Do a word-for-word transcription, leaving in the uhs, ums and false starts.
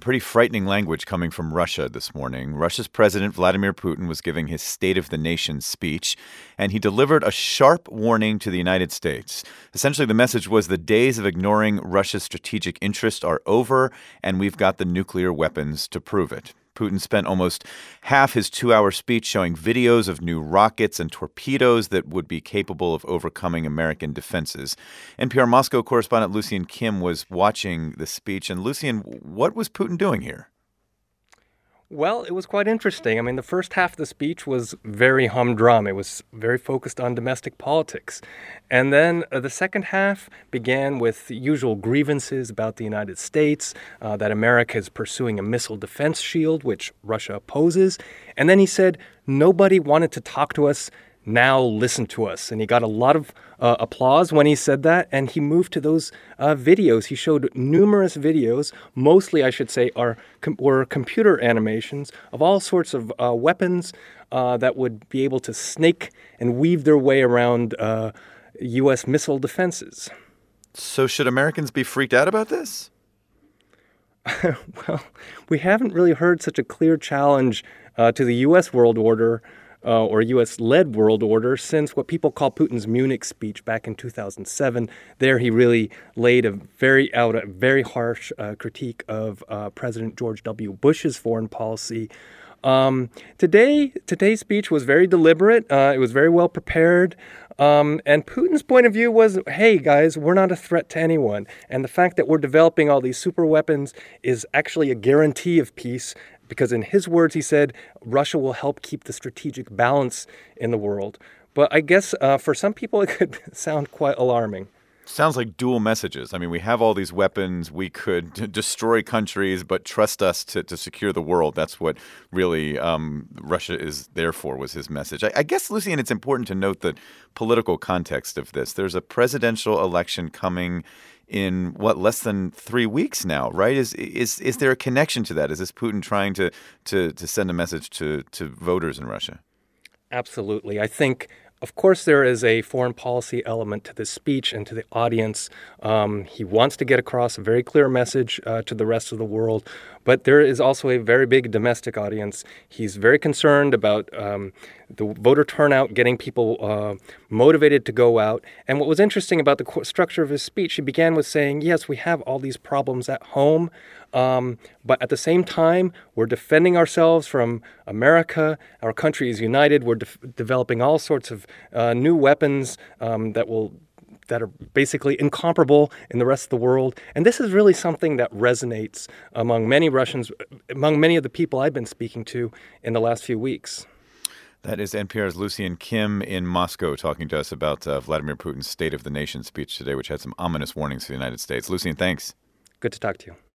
pretty frightening language coming from Russia this morning. Russia's President Vladimir Putin was giving his State of the Nation speech, and he delivered a sharp warning to the United States. Essentially, the message was the days of ignoring Russia's strategic interests are over, and we've got the nuclear weapons to prove it. Putin spent almost half his two-hour speech showing videos of new rockets and torpedoes that would be capable of overcoming American defenses. N P R Moscow correspondent Lucian Kim was watching the speech. And Lucian, what was Putin doing here? Well, it was quite interesting. I mean, the first half of the speech was very humdrum. It was very focused on domestic politics. And then uh, the second half began with the usual grievances about the United States, uh, that America is pursuing a missile defense shield, which Russia opposes. And then he said, nobody wanted to talk to us. Now listen to us. And he got a lot of uh, applause when he said that. And he moved to those uh, videos. He showed numerous videos. Mostly, I should say, are com- were computer animations of all sorts of uh, weapons uh, that would be able to snake and weave their way around uh, U S missile defenses. So should Americans be freaked out about this? Well, we haven't really heard such a clear challenge uh, to the U S world order Uh, or U S-led world order since what people call Putin's Munich speech back in two thousand seven. There he really laid a very out a very harsh uh, critique of uh, President George W. Bush's foreign policy. Um, today, today's speech was very deliberate. Uh, it was very well prepared. Um, and Putin's point of view was, hey, guys, we're not a threat to anyone. And the fact that we're developing all these super weapons is actually a guarantee of peace. Because in his words, he said, Russia will help keep the strategic balance in the world. But I guess uh, for some people, it could sound quite alarming. Sounds like dual messages. I mean, we have all these weapons. We could d- destroy countries, but trust us to, to secure the world. That's what really um, Russia is there for, was his message. I, I guess, Lucian, it's important to note the political context of this. There's a presidential election coming in, what, less than three weeks now, right? Is is is there a connection to that? Is this Putin trying to to, to send a message to, to voters in Russia? Absolutely. I think, of course, there is a foreign policy element to this speech and to the audience. Um, he wants to get across a very clear message uh, to the rest of the world. But there is also a very big domestic audience. He's very concerned about um, the voter turnout, getting people uh, motivated to go out. And what was interesting about the qu- structure of his speech, he began with saying, yes, we have all these problems at home, um, but at the same time, we're defending ourselves from America. Our country is united. We're de- developing all sorts of uh, new weapons um, that will that are basically incomparable in the rest of the world. And this is really something that resonates among many Russians, among many of the people I've been speaking to in the last few weeks. That is N P R's Lucian Kim in Moscow talking to us about uh, Vladimir Putin's State of the Nation speech today, which had some ominous warnings for the United States. Lucian, thanks. Good to talk to you.